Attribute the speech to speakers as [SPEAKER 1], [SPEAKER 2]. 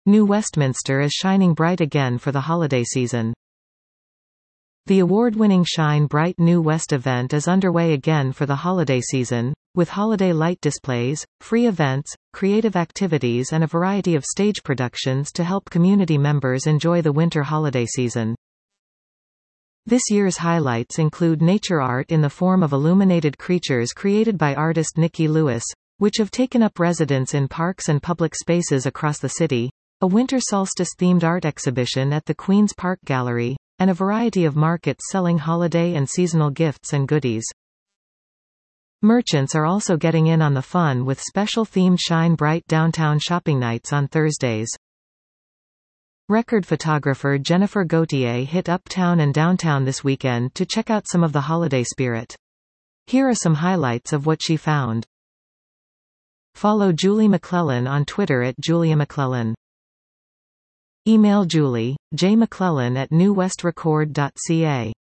[SPEAKER 1] New Westminster is shining bright again for the holiday season. The award-winning Shine Bright New West event is underway again for the holiday season, with holiday light displays, free events, creative activities and a variety of stage productions to help community members enjoy the winter holiday season. This year's highlights include nature art in the form of illuminated creatures created by artist Nikki Lewis, which have taken up residence in parks and public spaces across the city, a winter solstice-themed art exhibition at the Queen's Park Gallery, and a variety of markets selling holiday and seasonal gifts and goodies. Merchants are also getting in on the fun with special themed Shine Bright downtown shopping nights on Thursdays. Record photographer Jennifer Gauthier hit uptown and downtown this weekend to check out some of the holiday spirit. Here are some highlights of what she found. Follow Julie McClellan on Twitter at Julia McClellan. Email Julie, jmcclellan@newwestrecord.ca.